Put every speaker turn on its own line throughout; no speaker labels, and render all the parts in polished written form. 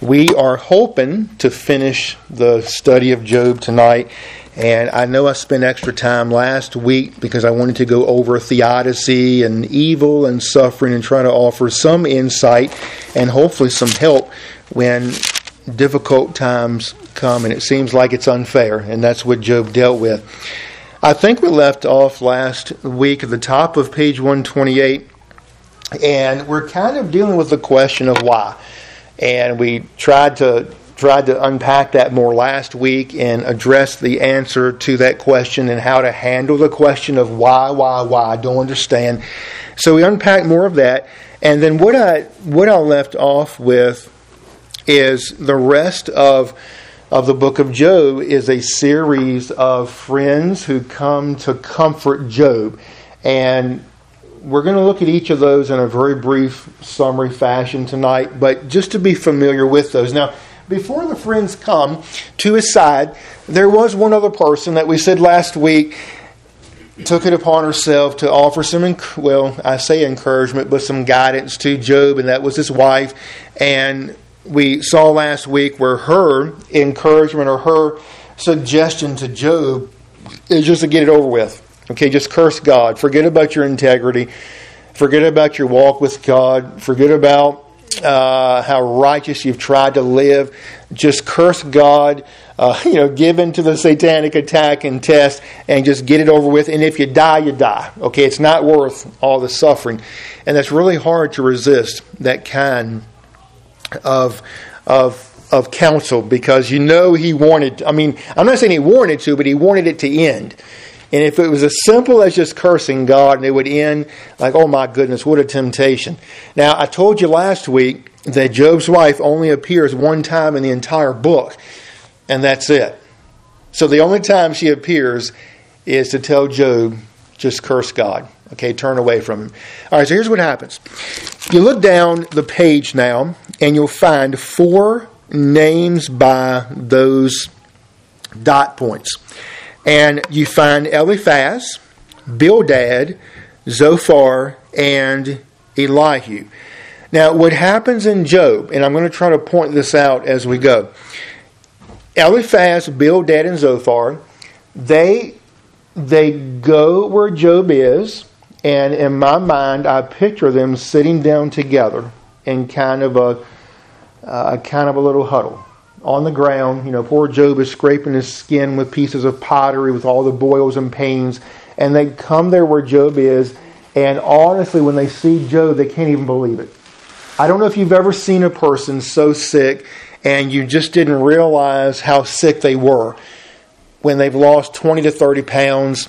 We are hoping to finish the study of Job tonight. And I know I spent extra time last week because I wanted to go over theodicy and evil and suffering and try to offer some insight and hopefully some help when difficult times come and it seems like it's unfair. And that's what Job dealt with. I think we left off last week at the top of page 128. And we're kind of dealing with the question of why. And we tried to unpack that more last week and address the answer to that question and how to handle the question of why, I don't understand. So we unpacked more of that. And then what I left off with is the rest of the book of Job is a series of friends who come to comfort Job. And we're going to look at each of those in a very brief summary fashion tonight, but just to be familiar with those. Now, before the friends come to his side, there was one other person that we said last week took it upon herself to offer some, I say encouragement, but some guidance to Job, and that was his wife. And we saw last week where her encouragement or her suggestion to Job is just to get it over with. Okay, just curse God. Forget about your integrity. Forget about your walk with God. Forget about how righteous you've tried to live. Just curse God. Give in to the satanic attack and test, and just get it over with. And if you die, you die. Okay, it's not worth all the suffering, and that's really hard to resist that kind of counsel because he wanted. I'm not saying he wanted to, but he wanted it to end. And if it was as simple as just cursing God and it would end like, oh my goodness, what a temptation. Now, I told you last week that Job's wife only appears one time in the entire book. And that's it. So the only time she appears is to tell Job, just curse God. Okay, turn away from him. All right, so here's what happens. You look down the page now and you'll find 4 names by those dot points. And you find Eliphaz, Bildad, Zophar, and Elihu. Now, what happens in Job, and I'm going to try to point this out as we go. Eliphaz, Bildad, and Zophar, they go where Job is, and in my mind, I picture them sitting down together in kind of a little huddle. On the ground, poor Job is scraping his skin with pieces of pottery with all the boils and pains. And they come there where Job is. And honestly, when they see Job, they can't even believe it. I don't know if you've ever seen a person so sick and you just didn't realize how sick they were when they've lost 20 to 30 pounds.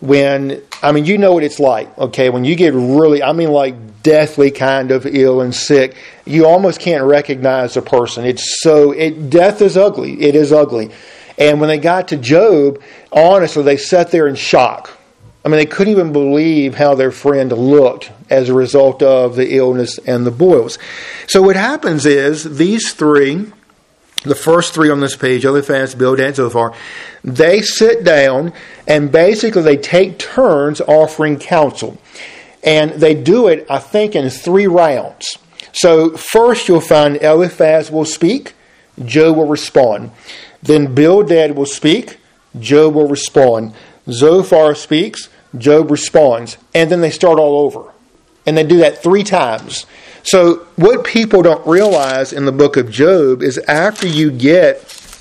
You know what it's like, okay? When you get really, deathly kind of ill and sick, you almost can't recognize a person. Death is ugly. It is ugly. And when they got to Job, honestly, they sat there in shock. They couldn't even believe how their friend looked as a result of the illness and the boils. So what happens is these 3, the first 3 on this page, Eliphaz, Bildad, and Zophar, they sit down and basically they take turns offering counsel. And they do it, I think, in 3 rounds. So first you'll find Eliphaz will speak, Job will respond. Then Bildad will speak, Job will respond. Zophar speaks, Job responds. And then they start all over. And they do that 3 times. So what people don't realize in the book of Job is after you get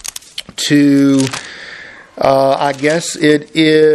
to, I guess it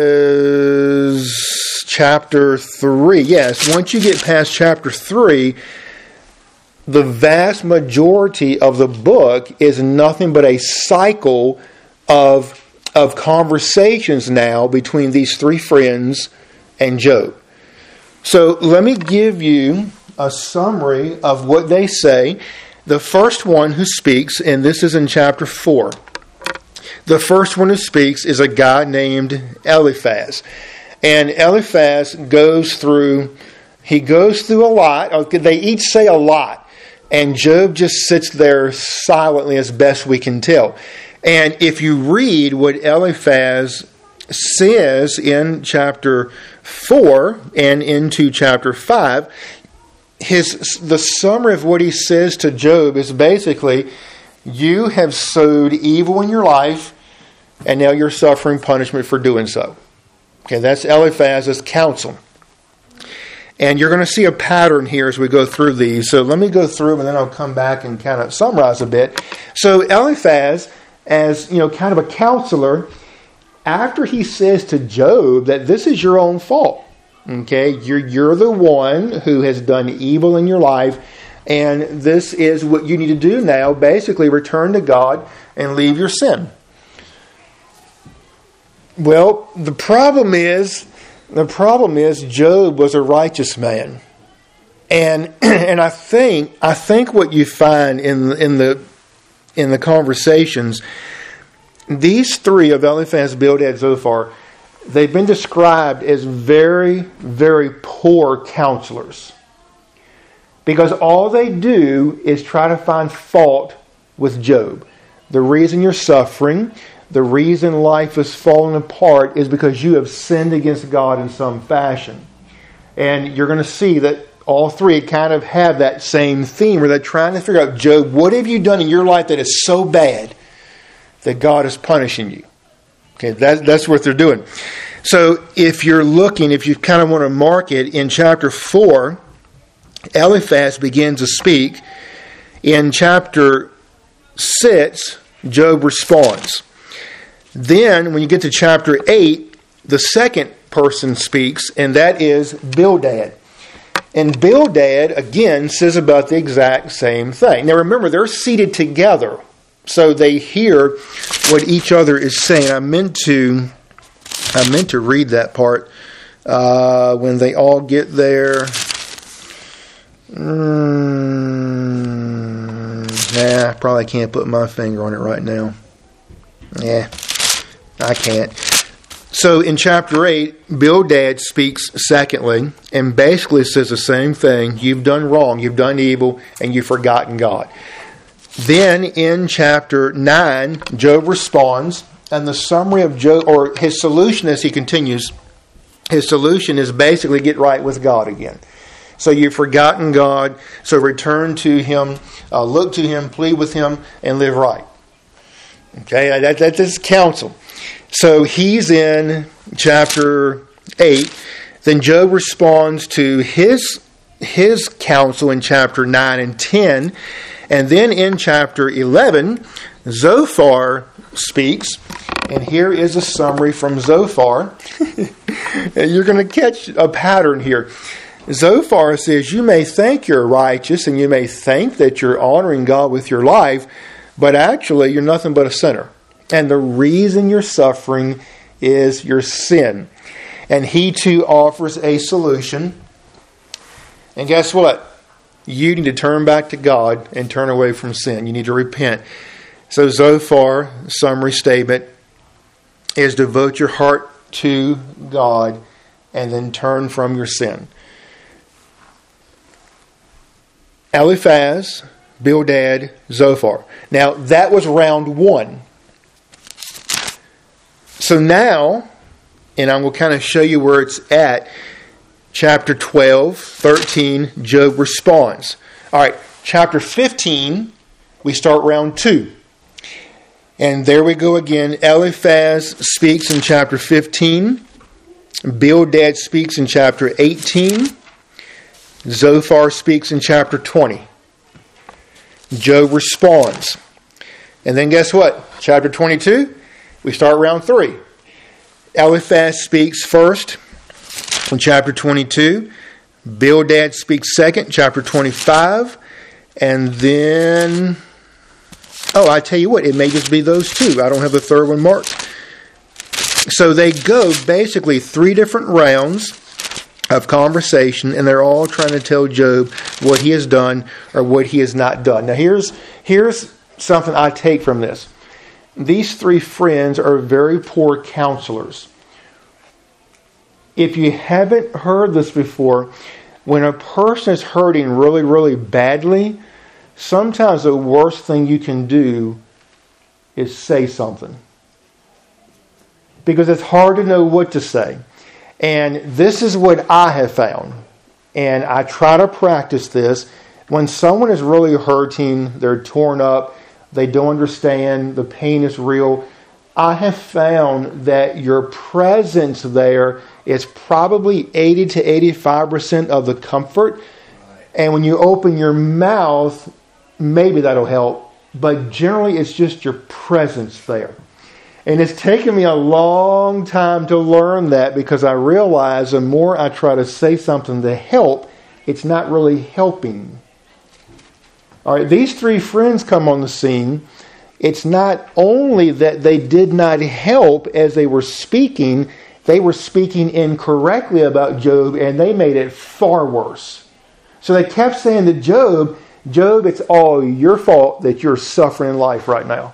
is chapter 3. Yes, once you get past chapter 3, the vast majority of the book is nothing but a cycle of conversations now between these 3 friends and Job. So let me give you a summary of what they say. The first one who speaks, and this is in chapter 4. The first one who speaks is a guy named Eliphaz. And Eliphaz goes through a lot. They each say a lot. And Job just sits there silently as best we can tell. And if you read what Eliphaz says in chapter 4 and into chapter 5, the summary of what he says to Job is basically, You have sowed evil in your life, and now you're suffering punishment for doing so. Okay, that's Eliphaz's counsel. And you're going to see a pattern here as we go through these. So let me go through them, and then I'll come back and kind of summarize a bit. So Eliphaz, as kind of a counselor, after he says to Job that this is your own fault. Okay, you're the one who has done evil in your life, and this is what you need to do now. Basically, return to God and leave your sin. Well, the problem is Job was a righteous man, and I think what you find in the conversations, these three of Eliphaz, Bildad, Zophar, they've been described as very, very poor counselors, because all they do is try to find fault with Job. The reason you're suffering, the reason life is falling apart is because you have sinned against God in some fashion. And you're going to see that all three kind of have that same theme where they're trying to figure out, Job, what have you done in your life that is so bad that God is punishing you? Okay, that's what they're doing. So if you kind of want to mark it, in chapter 4, Eliphaz begins to speak. In chapter 6, Job responds. Then, when you get to chapter 8, the second person speaks, and that is Bildad. And Bildad, again, says about the exact same thing. Now remember, they're seated together, so they hear what each other is saying. I meant to read that part when they all get there. I probably can't put my finger on it right now. I can't. So in chapter 8, Bildad speaks secondly and basically says the same thing. You've done wrong, you've done evil, and you've forgotten God. Then in chapter 9, Job responds, and the summary of Job, or his solution as he continues, his solution is basically get right with God again. So you've forgotten God, so return to Him, look to Him, plead with Him, and live right. Okay, that's his counsel. So he's in chapter 8. Then Job responds to his counsel in chapter 9 and 10. And then in chapter 11, Zophar speaks. And here is a summary from Zophar. And you're going to catch a pattern here. Zophar says, you may think you're righteous and you may think that you're honoring God with your life, but actually you're nothing but a sinner. And the reason you're suffering is your sin. And he too offers a solution. And guess what? You need to turn back to God and turn away from sin. You need to repent. So Zophar, summary statement, is devote your heart to God and then turn from your sin. Eliphaz, Bildad, Zophar. Now that was round 1. So now, and I'm going to kind of show you where it's at, chapter 12, 13, Job responds. All right, chapter 15, we start round 2. And there we go again. Eliphaz speaks in chapter 15. Bildad speaks in chapter 18. Zophar speaks in chapter 20. Job responds. And then guess what? Chapter 22, we start round 3. Eliphaz speaks first in chapter 22. Bildad speaks second, chapter 25. And then, I tell you what, it may just be those two. I don't have the third one marked. So they go basically 3 different rounds of conversation, and they're all trying to tell Job what he has done or what he has not done. Now here's something I take from this. These 3 friends are very poor counselors. If you haven't heard this before, when a person is hurting really, really badly, sometimes the worst thing you can do is say something. Because it's hard to know what to say. And this is what I have found. And I try to practice this. When someone is really hurting, they're torn up, They don't understand. The pain is real. I have found that your presence there is probably 80 to 85% of the comfort. And when you open your mouth, maybe that'll help. But generally, it's just your presence there. And it's taken me a long time to learn that, because I realize the more I try to say something to help, it's not really helping. All right, these three friends come on the scene. It's not only that they did not help as they were speaking incorrectly about Job, and they made it far worse. So they kept saying to Job, it's all your fault that you're suffering in life right now.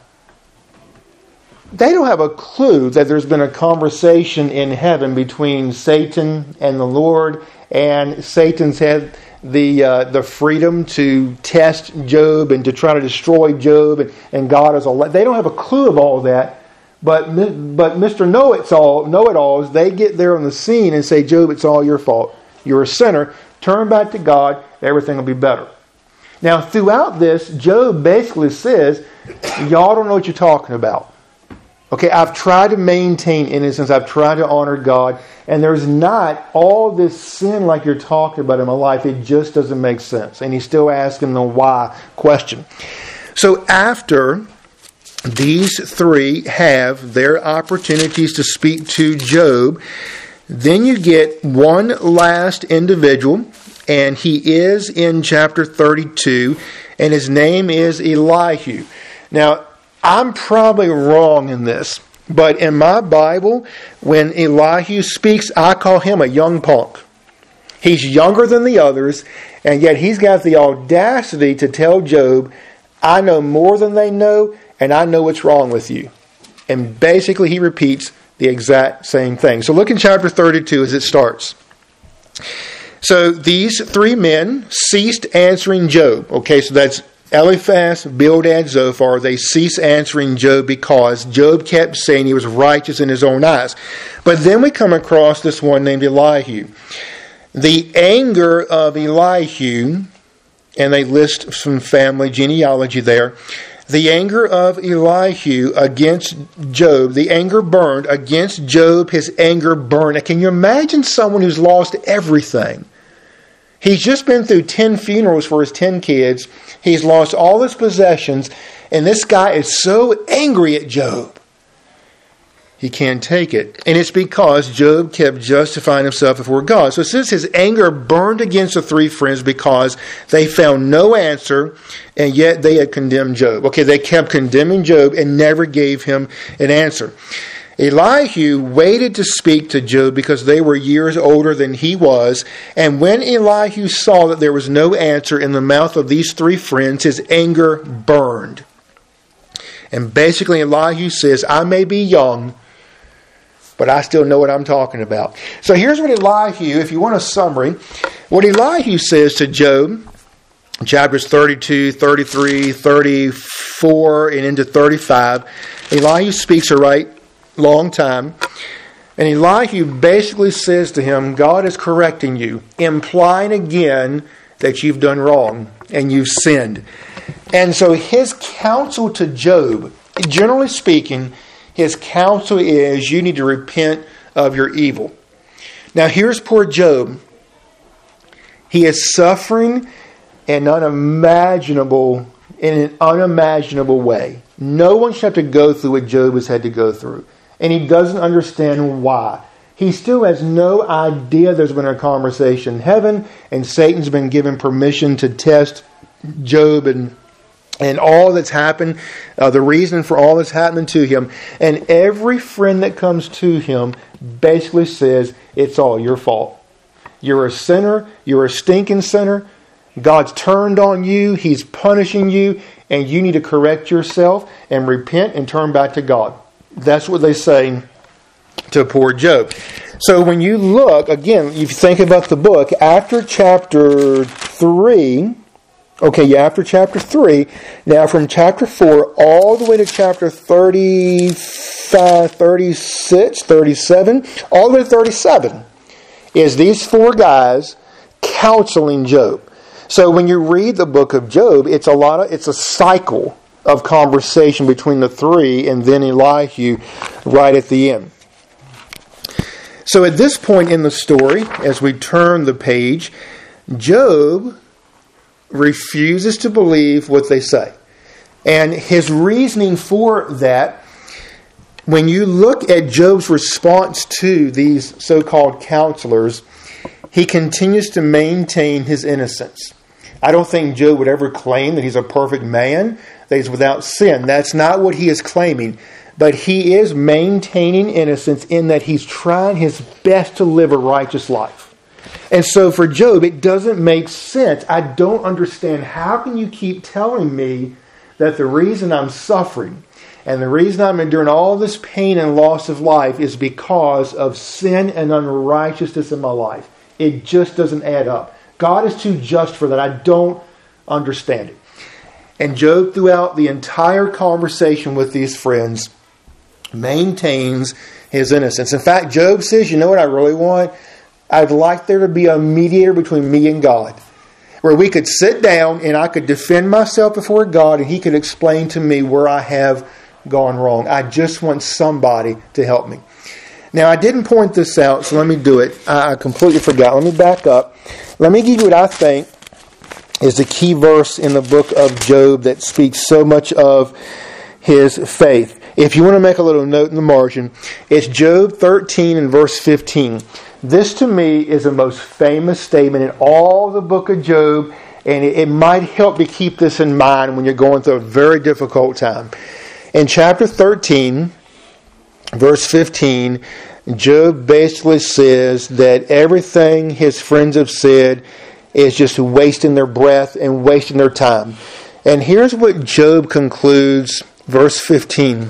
They don't have a clue that there's been a conversation in heaven between Satan and the Lord, and Satan's had the freedom to test Job and to try to destroy Job, and God is all. They don't have a clue of all that, but Mr. Know-it-alls, they get there on the scene and say, Job, it's all your fault. You're a sinner. Turn back to God. Everything will be better. Now, throughout this, Job basically says, y'all don't know what you're talking about. Okay, I've tried to maintain innocence. I've tried to honor God. And there's not all this sin like you're talking about in my life. It just doesn't make sense. And he's still asking the why question. So after these three have their opportunities to speak to Job, then you get one last individual. And he is in chapter 32. And his name is Elihu. Now, I'm probably wrong in this, but in my Bible, when Elihu speaks, I call him a young punk. He's younger than the others, and yet he's got the audacity to tell Job, I know more than they know, and I know what's wrong with you. And basically he repeats the exact same thing. So look in chapter 32 as it starts. So these three men ceased answering Job. Okay, so that's Eliphaz, Bildad, Zophar. They ceased answering Job because Job kept saying he was righteous in his own eyes. But then we come across this one named Elihu. The anger of Elihu, and they list some family genealogy there. The anger of Elihu against Job, the anger burned against Job, his anger burned. Now, can you imagine someone who's lost everything? He's just been through 10 funerals for his 10 kids. He's lost all his possessions. And this guy is so angry at Job. He can't take it. And it's because Job kept justifying himself before God. So it says his anger burned against the three friends because they found no answer, and yet they had condemned Job. Okay, they kept condemning Job and never gave him an answer. Elihu waited to speak to Job because they were years older than he was. And when Elihu saw that there was no answer in the mouth of these three friends, his anger burned. And basically Elihu says, I may be young, but I still know what I'm talking about. So here's what Elihu, if you want a summary, what Elihu says to Job, chapters 32, 33, 34, and into 35. Elihu speaks a right long time. And Elihu basically says to him, God is correcting you, implying again that you've done wrong and you've sinned. And so his counsel to Job, generally speaking, his counsel is you need to repent of your evil. Now here's poor Job. He is suffering in an unimaginable way. No one should have to go through what Job has had to go through. And he doesn't understand why. He still has no idea there's been a conversation in heaven, and Satan's been given permission to test Job and all that's happened, the reason for all that's happening to him. And every friend that comes to him basically says, it's all your fault. You're a sinner. You're a stinking sinner. God's turned on you. He's punishing you. And you need to correct yourself and repent and turn back to God. That's what they say to poor Job. So when you look, again, if you think about the book, after chapter 3, after chapter 3, now from chapter 4 all the way to chapter 35, 36, 37, all the way to 37, is these four guys counseling Job. So when you read the book of Job, it's a cycle. of conversation between the three and then Elihu right at the end. So at this point in the story, as we turn the page, Job refuses to believe what they say. And his reasoning for that, when you look at Job's response to these so-called counselors, he continues to maintain his innocence. I don't think Job would ever claim that he's a perfect man, that he's without sin. That's not what he is claiming. But he is maintaining innocence in that he's trying his best to live a righteous life. And so for Job, it doesn't make sense. I don't understand. How can you keep telling me that the reason I'm suffering and the reason I'm enduring all this pain and loss of life is because of sin and unrighteousness in my life? It just doesn't add up. God is too just for that. I don't understand it. And Job, throughout the entire conversation with these friends, maintains his innocence. In fact, Job says, you know what I really want? I'd like there to be a mediator between me and God, where we could sit down and I could defend myself before God and He could explain to me where I have gone wrong. I just want somebody to help me. Now, I didn't point this out, so let me do it. I completely forgot. Let me back up. Let me give you what I think is the key verse in the book of Job that speaks so much of his faith. If you want to make a little note in the margin, it's Job 13 and verse 15. This to me is the most famous statement in all the book of Job, and it might help to keep this in mind when you're going through a very difficult time. In chapter 13, verse 15, Job basically says that everything his friends have said is just wasting their breath and wasting their time. And here's what Job concludes, verse 15.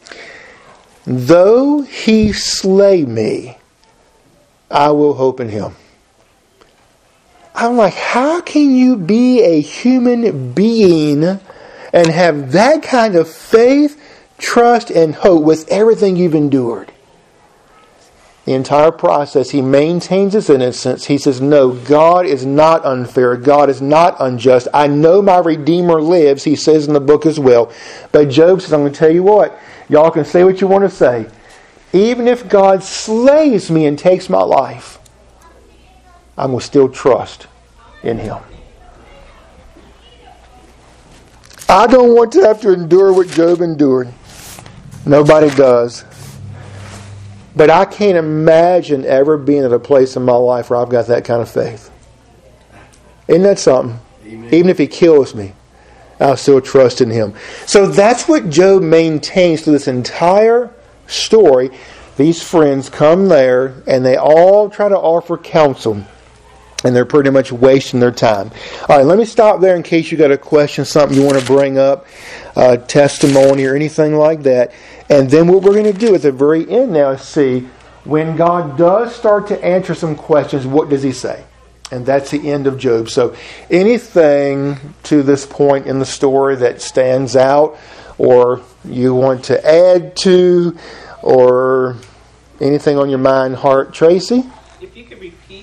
Though he slay me, I will hope in him. I'm like, how can you be a human being and have that kind of faith, trust, and hope with everything you've endured? The entire process, he maintains his innocence. He says, no, God is not unfair. God is not unjust. I know my Redeemer lives, he says in the book as well. But Job says, I'm going to tell you what, y'all can say what you want to say. Even if God slays me and takes my life, I'm going to still trust in Him. I don't want to have to endure what Job endured. Nobody does. But I can't imagine ever being at a place in my life where I've got that kind of faith. Isn't that something? Amen. Even if He kills me, I'll still trust in Him. So that's what Job maintains through this entire story. These friends come there and they all try to offer counsel. And they're pretty much wasting their time. All right, let me stop there in case you got a question, something you want to bring up, testimony or anything like that. And then what we're going to do at the very end now is see, when God does start to answer some questions, what does He say? And that's the end of Job. So anything to this point in the story that stands out or you want to add to or anything on your mind, heart, Tracy?
If you could repeat,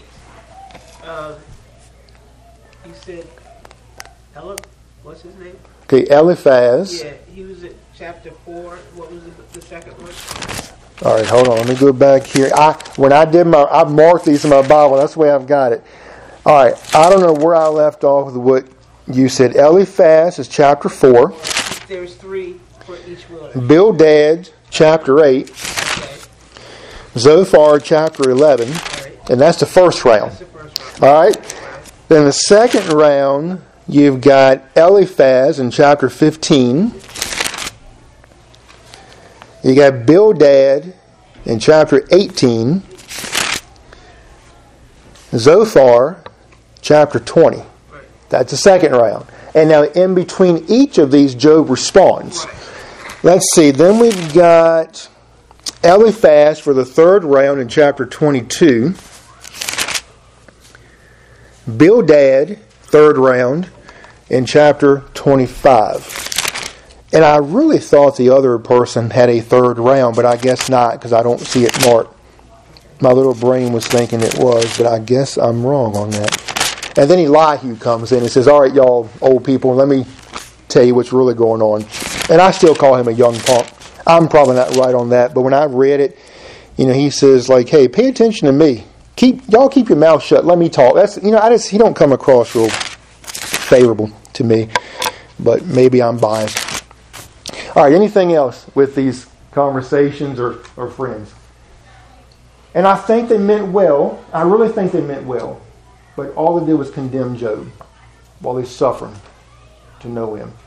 he said, what's his name?
Okay, Eliphaz.
Yeah, he was at chapter 4. What was the second one?
All right, hold on. Let me go back here. I marked these in my Bible. That's the way I've got it. All right, I don't know where I left off with what you said. Eliphaz is chapter 4.
There's 3 for each one.
Bildad, chapter 8.
Okay.
Zophar, chapter 11.
Right.
And that's the first round.
That's the first round.
All right. Then the second round, you've got Eliphaz in chapter 15. You got Bildad in chapter 18. Zophar, chapter 20.
Right.
That's the second round. And now in between each of these, Job responds.
Right.
Let's see. Then we've got Eliphaz for the third round in chapter 22. Bildad, third round, in chapter 25. And I really thought the other person had a third round, but I guess not, because I don't see it marked. My little brain was thinking it was, but I guess I'm wrong on that. And then Elihu comes in and says, all right, y'all old people, let me tell you what's really going on. And I still call him a young punk. I'm probably not right on that, but when I read it, he says like, "Hey, pay attention to me. Keep your mouth shut. Let me talk." That's he don't come across real favorable to me, but maybe I'm biased. All right, anything else with these conversations or friends? And I think they meant well. I really think they meant well. But all they did was condemn Job while he's suffering to no end.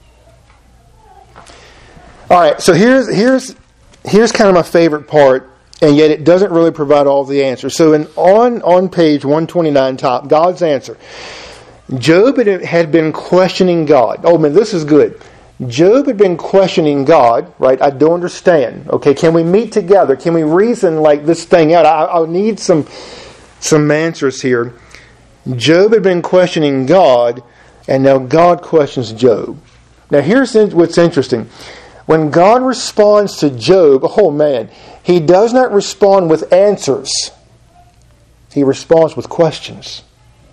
All right, so here's kind of my favorite part, and yet it doesn't really provide all the answers. So on page 129 top, God's answer. Job had been questioning God. Oh man, this is good. Job had been questioning God, right? I don't understand. Okay, can we meet together? Can we reason like this thing out? I need some answers here. Job had been questioning God, and now God questions Job. Now here's what's interesting. When God responds to Job, oh man, He does not respond with answers. He responds with questions.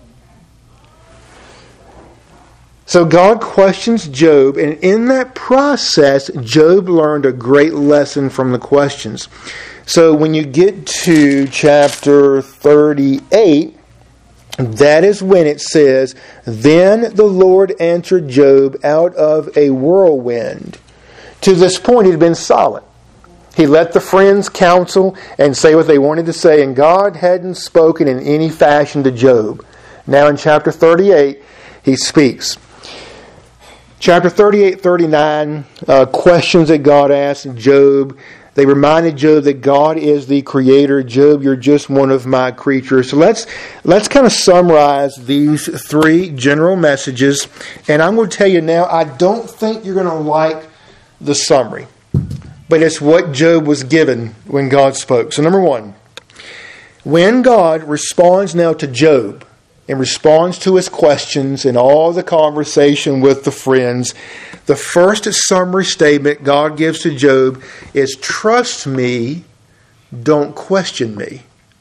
So God questions Job, and in that process, Job learned a great lesson from the questions. So when you get to chapter 38, that is when it says, "Then the Lord answered Job out of a whirlwind." To this point, he had been silent. He let the friends counsel and say what they wanted to say, and God hadn't spoken in any fashion to Job. Now in chapter 38, he speaks. Chapter 38, 39, questions that God asked Job. They reminded Job that God is the creator. Job, you're just one of my creatures. So let's kind of summarize these three general messages. And I'm going to tell you now, I don't think you're going to like the summary. But it's what Job was given when God spoke. So number one, when God responds now to Job, in response to his questions and all the conversation with the friends, the first summary statement God gives to Job is, "Trust me, don't question me."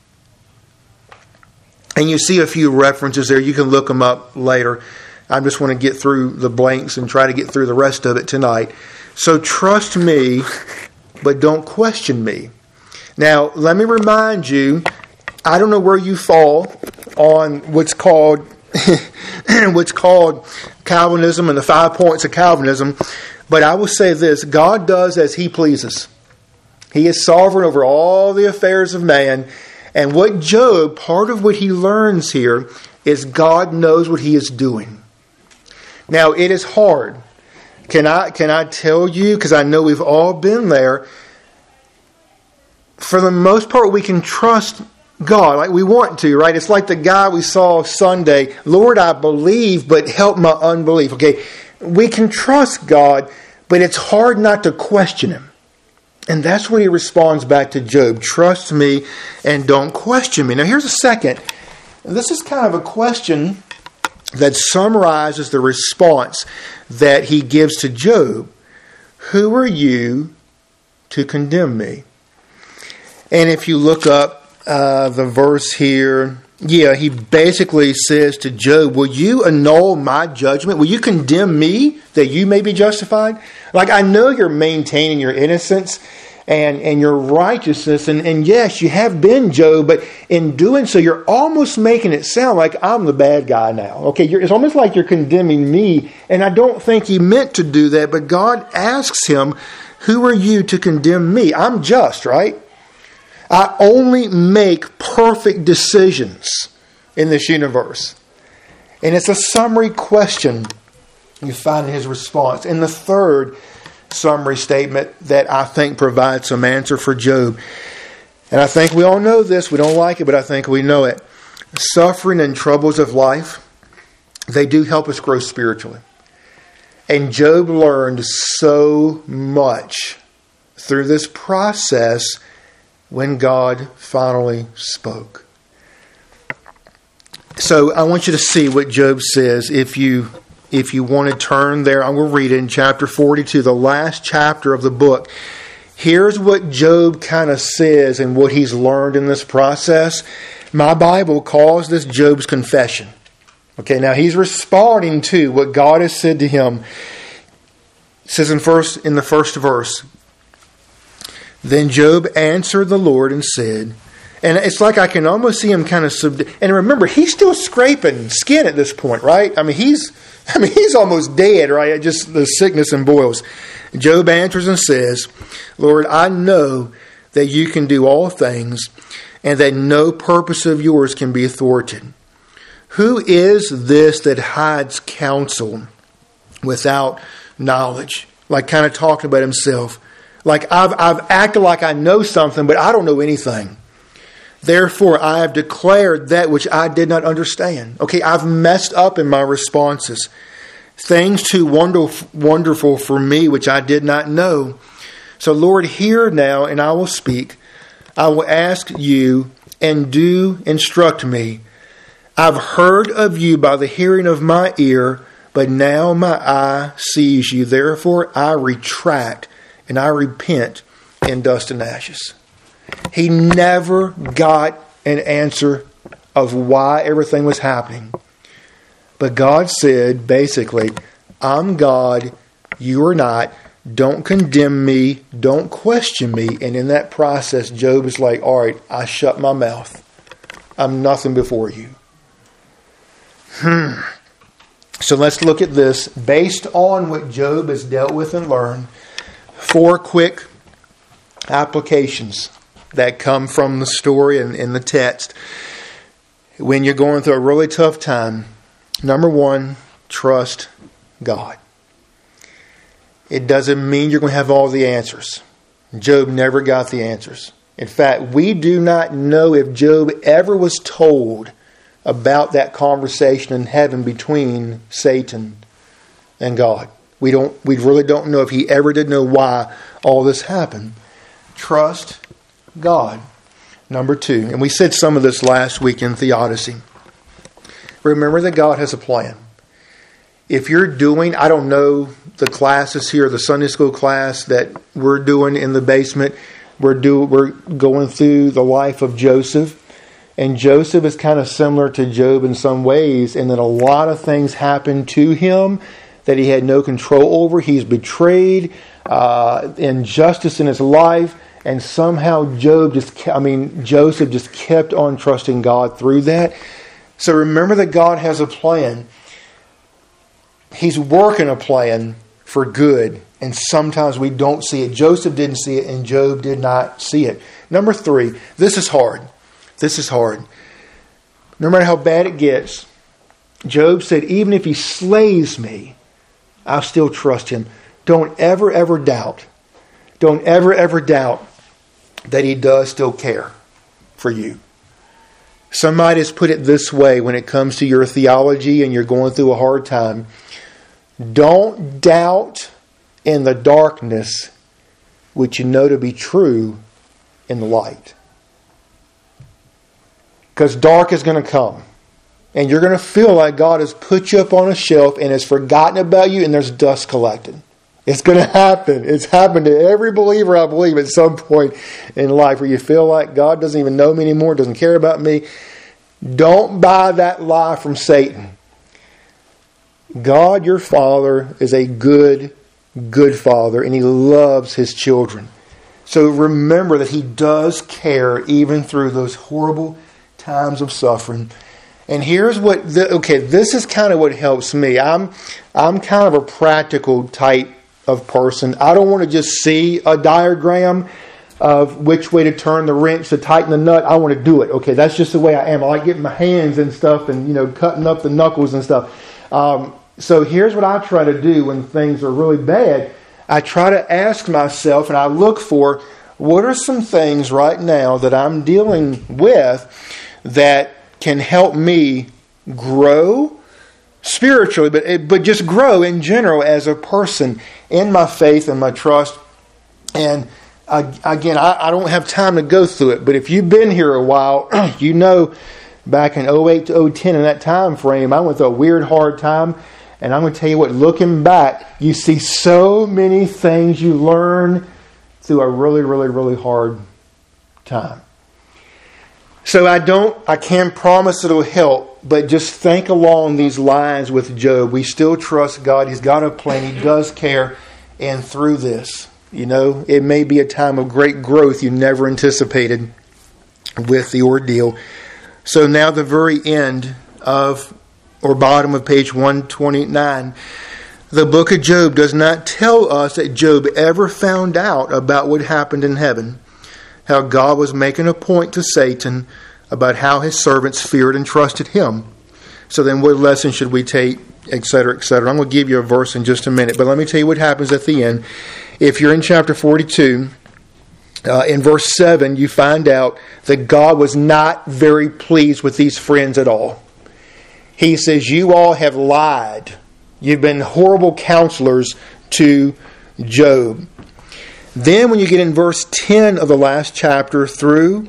And you see a few references there. You can look them up later. I just want to get through the blanks and try to get through the rest of it tonight. So trust me, but don't question me. Now, let me remind you, I don't know where you fall on what's called Calvinism and the 5 points of Calvinism, but I will say this: God does as He pleases. He is sovereign over all the affairs of man, and what Job, part of what he learns here is God knows what He is doing. Now, it is hard. Can I tell you, because I know we've all been there, for the most part we can trust God, like we want to, right? It's like the guy we saw Sunday, "Lord, I believe, but help my unbelief." Okay, we can trust God, but it's hard not to question Him. And that's when He responds back to Job, "Trust me and don't question me." Now here's a second. This is kind of a question that summarizes the response that he gives to Job. "Who are you to condemn me?" And if you look up the verse here, he basically says to Job, "Will you annul my judgment? Will you condemn me that you may be justified?" Like, I know you're maintaining your innocence and your righteousness, and yes, you have been, Job, but in doing so, you're almost making it sound like I'm the bad guy now. Okay, it's almost like you're condemning me, and I don't think he meant to do that, but God asks him, "Who are you to condemn me? I'm just, right? I only make perfect decisions in this universe." And it's a summary question you find in his response. And the third summary statement that I think provides some answer for Job, and I think we all know this, we don't like it, but I think we know it. Suffering and troubles of life, they do help us grow spiritually. And Job learned so much through this process when God finally spoke. So I want you to see what Job says. If you want to turn there, I will read it in chapter 42, the last chapter of the book. Here's what Job kind of says and what he's learned in this process. My Bible calls this Job's confession. Okay, now he's responding to what God has said to him. It says in the first verse, then Job answered the Lord and said, and it's like I can almost see him kind of and remember, he's still scraping skin at this point, right? I mean, he's almost dead, right? Just the sickness and boils. Job answers and says, Lord, I know that you can do all things and that no purpose of yours can be thwarted. Who is this that hides counsel without knowledge? Like kind of talking about himself. Like I've acted like I know something, but I don't know anything. Therefore, I have declared that which I did not understand. Okay, I've messed up in my responses. Things too wonderful for me, which I did not know. So, Lord, hear now, and I will speak. I will ask you, and do instruct me. I've heard of you by the hearing of my ear, but now my eye sees you. Therefore, I retract, and I repent in dust and ashes. He never got an answer of why everything was happening. But God said, basically, I'm God, you are not. Don't condemn me. Don't question me. And in that process, Job is like, all right, I shut my mouth. I'm nothing before you. So let's look at this. Based on what Job has dealt with and learned, 4 quick applications that come from the story and in the text. When you're going through a really tough time, number 1, trust God. It doesn't mean you're going to have all the answers. Job never got the answers. In fact, we do not know if Job ever was told about that conversation in heaven between Satan and God. We really don't know if he ever did know why all this happened. Trust God. Number 2, and we said some of this last week in Theodicy. Remember that God has a plan. If you're doing, I don't know the classes here, the Sunday school class that we're doing in the basement, we're going through the life of Joseph. And Joseph is kind of similar to Job in some ways, in that a lot of things happened to him that he had no control over. He's betrayed, injustice in his life, and somehow Joseph just kept on trusting God through that. So remember that God has a plan. He's working a plan for good, and sometimes we don't see it. Joseph didn't see it, and Job did not see it. Number 3, this is hard. This is hard. No matter how bad it gets, Job said, even if he slays me, I'll still trust him. Don't ever, ever doubt. Don't ever, ever doubt that he does still care for you. Somebody has put it this way when it comes to your theology and you're going through a hard time. Don't doubt in the darkness which you know to be true in the light. Because dark is going to come. And you're going to feel like God has put you up on a shelf and has forgotten about you and there's dust collected. It's going to happen. It's happened to every believer, I believe, at some point in life where you feel like God doesn't even know me anymore, doesn't care about me. Don't buy that lie from Satan. God, your Father, is a good Father, and He loves His children. So remember that He does care even through those horrible times of suffering. And here's what, this is kind of what helps me. I'm kind of a practical type of person. I don't want to just see a diagram of which way to turn the wrench to tighten the nut. I want to do it. Okay, that's just the way I am. I like getting my hands and stuff and, cutting up the knuckles and stuff. So here's what I try to do when things are really bad. I try to ask myself and I look for, what are some things right now that I'm dealing with that can help me grow spiritually, but just grow in general as a person in my faith and my trust. And again, I don't have time to go through it, but if you've been here a while, you know back in 08 to 010 in that time frame, I went through a weird, hard time. And I'm going to tell you what, looking back, you see so many things you learn through a really, really, really hard time. So I can't promise it'll help, but just think along these lines with Job. We still trust God. He's got a plan. He does care. and through this. It may be a time of great growth you never anticipated with the ordeal. So now the very end bottom of page 129, the book of Job does not tell us that Job ever found out about what happened in heaven, how God was making a point to Satan about how his servants feared and trusted him. So then what lesson should we take, etc., etc.? I'm going to give you a verse in just a minute, but let me tell you what happens at the end. If you're in chapter 42, in verse 7, you find out that God was not very pleased with these friends at all. He says, you all have lied. You've been horrible counselors to Job. Then when you get in verse 10 of the last chapter through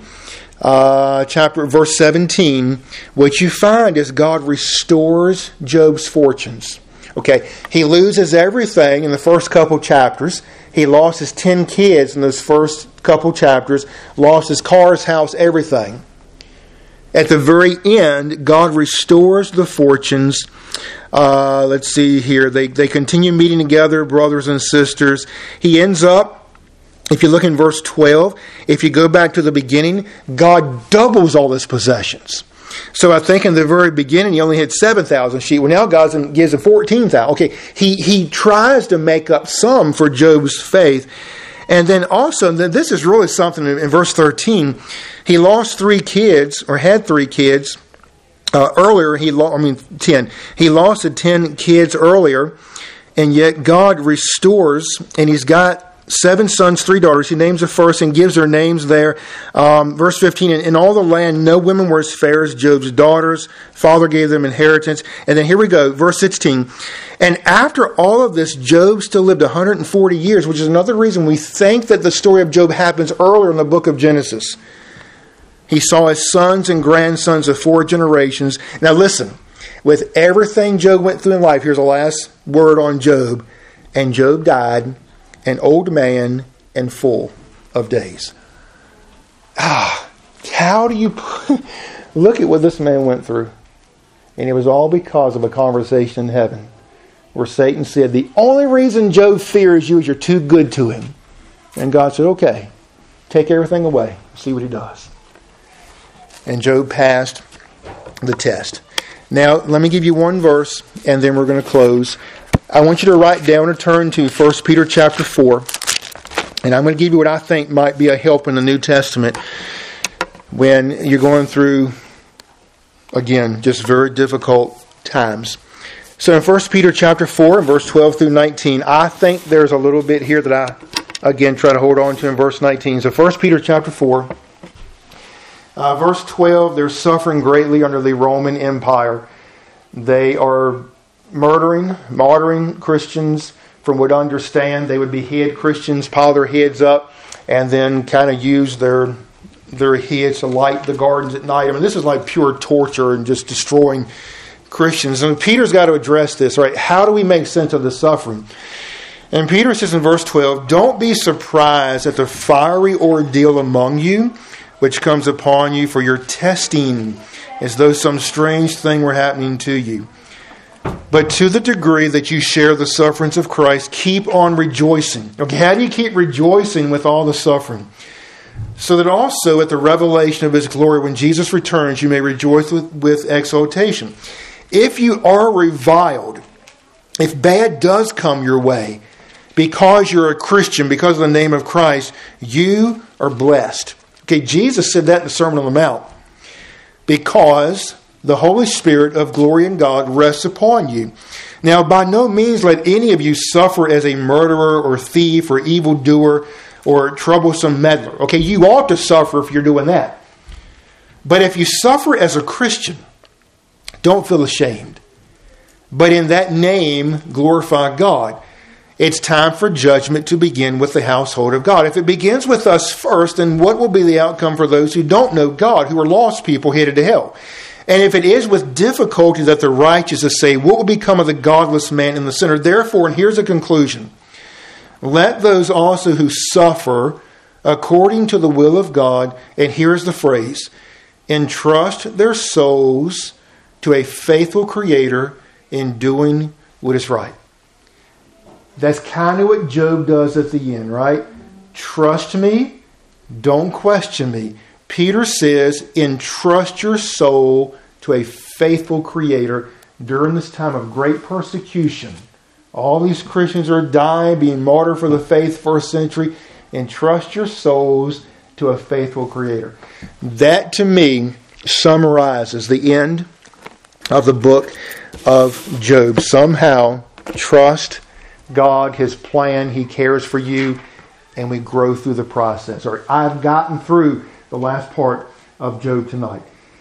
verse 17, what you find is God restores Job's fortunes. Okay, he loses everything in the first couple chapters. He lost his 10 kids in those first couple chapters, lost his car, his house, everything. At the very end, God restores the fortunes. Let's see here. They continue meeting together, brothers and sisters. He ends up, if you look in verse 12, if you go back to the beginning, God doubles all his possessions. So I think in the very beginning, he only had 7,000 sheep. Well, now God gives him 14,000. Okay, he tries to make up some for Job's faith. And then also, this is really something in verse 13. He lost 3 kids, or had 3 kids earlier. 10. He lost the 10 kids earlier, and yet God restores, and he's got 7 sons, 3 daughters. He names the first and gives their names there. Verse 15, in all the land, no women were as fair as Job's daughters. Father gave them inheritance. And then here we go, verse 16. And after all of this, Job still lived 140 years, which is another reason we think that the story of Job happens earlier in the book of Genesis. He saw his sons and grandsons of 4 generations. Now listen, with everything Job went through in life, here's the last word on Job. And Job died an old man and full of days. How do you look at what this man went through? And it was all because of a conversation in heaven where Satan said, the only reason Job fears you is you're too good to him. And God said, okay, take everything away. See what he does. And Job passed the test. Now, let me give you one verse, and then we're going to close. I want you to write down or turn to 1 Peter chapter 4. And I'm going to give you what I think might be a help in the New Testament when you're going through, again, just very difficult times. So in 1 Peter chapter 4, verse 12 through 19, I think there's a little bit here that I, again, try to hold on to in verse 19. So 1 Peter chapter 4, verse 12, they're suffering greatly under the Roman Empire. They are martyring Christians. From what I understand, they would behead Christians, pile their heads up, and then kind of use their heads to light the gardens at night. I mean, this is like pure torture and just destroying Christians. And Peter's got to address this, right? How do we make sense of the suffering? And Peter says in verse 12, don't be surprised at the fiery ordeal among you, which comes upon you for your testing, as though some strange thing were happening to you. But to the degree that you share the sufferings of Christ, keep on rejoicing. Okay, how do you keep rejoicing with all the suffering? So that also at the revelation of His glory, when Jesus returns, you may rejoice with exultation. If you are reviled, if bad does come your way, because you're a Christian, because of the name of Christ, you are blessed. Okay, Jesus said that in the Sermon on the Mount. Because the Holy Spirit of glory in God rests upon you. Now, by no means let any of you suffer as a murderer or thief or evildoer or troublesome meddler. Okay, you ought to suffer if you're doing that. But if you suffer as a Christian, don't feel ashamed. But in that name, glorify God. It's time for judgment to begin with the household of God. If it begins with us first, then what will be the outcome for those who don't know God, who are lost people headed to hell? And if it is with difficulty that the righteous is saved, what will become of the godless man and the sinner? Therefore, and here's a conclusion, let those also who suffer according to the will of God, and here's the phrase, entrust their souls to a faithful Creator in doing what is right. That's kind of what Job does at the end, right? Trust me, don't question me. Peter says, entrust your soul to a faithful Creator during this time of great persecution. All these Christians are dying, being martyred for the faith, first century. Entrust your souls to a faithful Creator. That, to me, summarizes the end of the book of Job. Somehow, trust God, His plan, He cares for you, and we grow through the process. Or I've gotten through the last part of Job tonight.